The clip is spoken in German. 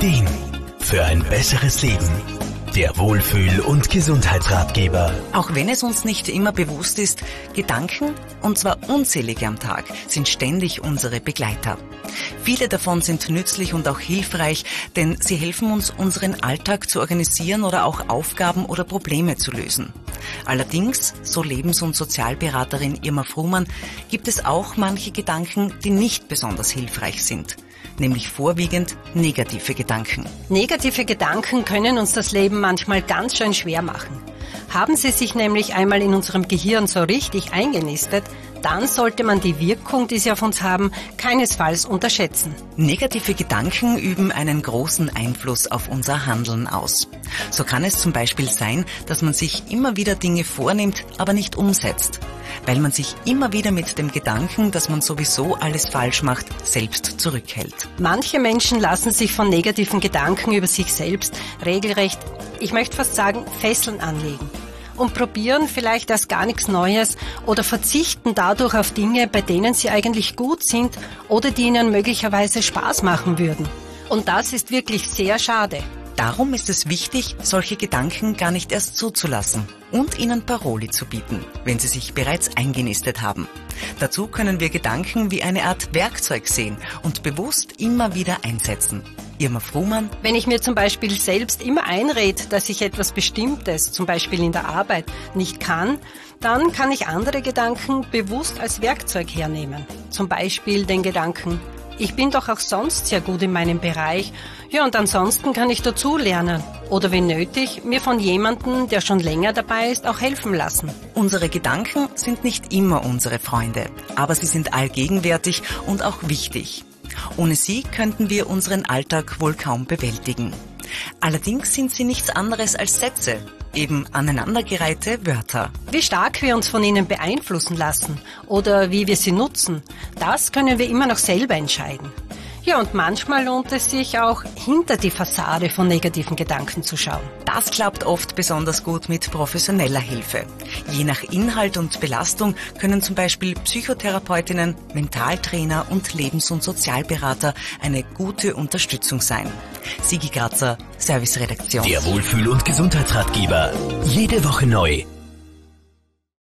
Ideen für ein besseres Leben. Der Wohlfühl- und Gesundheitsratgeber. Auch wenn es uns nicht immer bewusst ist, Gedanken, und zwar unzählige am Tag, sind ständig unsere Begleiter. Viele davon sind nützlich und auch hilfreich, denn sie helfen uns, unseren Alltag zu organisieren oder auch Aufgaben oder Probleme zu lösen. Allerdings, so Lebens- und Sozialberaterin Irma Frumann, gibt es auch manche Gedanken, die nicht besonders hilfreich sind. Nämlich vorwiegend negative Gedanken. Negative Gedanken können uns das Leben manchmal ganz schön schwer machen. Haben sie sich nämlich einmal in unserem Gehirn so richtig eingenistet, dann sollte man die Wirkung, die sie auf uns haben, keinesfalls unterschätzen. Negative Gedanken üben einen großen Einfluss auf unser Handeln aus. So kann es zum Beispiel sein, dass man sich immer wieder Dinge vornimmt, aber nicht umsetzt, weil man sich immer wieder mit dem Gedanken, dass man sowieso alles falsch macht, selbst zurückhält. Manche Menschen lassen sich von negativen Gedanken über sich selbst regelrecht, ich möchte fast sagen, Fesseln anlegen und probieren vielleicht erst gar nichts Neues oder verzichten dadurch auf Dinge, bei denen sie eigentlich gut sind oder die ihnen möglicherweise Spaß machen würden. Und das ist wirklich sehr schade. Darum ist es wichtig, solche Gedanken gar nicht erst zuzulassen und ihnen Paroli zu bieten, wenn sie sich bereits eingenistet haben. Dazu können wir Gedanken wie eine Art Werkzeug sehen und bewusst immer wieder einsetzen. Irma Frumann: Wenn ich mir zum Beispiel selbst immer einrede, dass ich etwas Bestimmtes, zum Beispiel in der Arbeit, nicht kann, dann kann ich andere Gedanken bewusst als Werkzeug hernehmen. Zum Beispiel den Gedanken: Ich bin doch auch sonst sehr gut in meinem Bereich. Ja, und ansonsten kann ich dazulernen. Oder wenn nötig, mir von jemandem, der schon länger dabei ist, auch helfen lassen. Unsere Gedanken sind nicht immer unsere Freunde, aber sie sind allgegenwärtig und auch wichtig. Ohne sie könnten wir unseren Alltag wohl kaum bewältigen. Allerdings sind sie nichts anderes als Sätze, eben aneinandergereihte Wörter. Wie stark wir uns von ihnen beeinflussen lassen oder wie wir sie nutzen, das können wir immer noch selber entscheiden. Ja, und manchmal lohnt es sich auch, hinter die Fassade von negativen Gedanken zu schauen. Das klappt oft besonders gut mit professioneller Hilfe. Je nach Inhalt und Belastung können zum Beispiel Psychotherapeutinnen, Mentaltrainer und Lebens- und Sozialberater eine gute Unterstützung sein. Sigi Grazer, Serviceredaktion. Der Wohlfühl- und Gesundheitsratgeber. Jede Woche neu.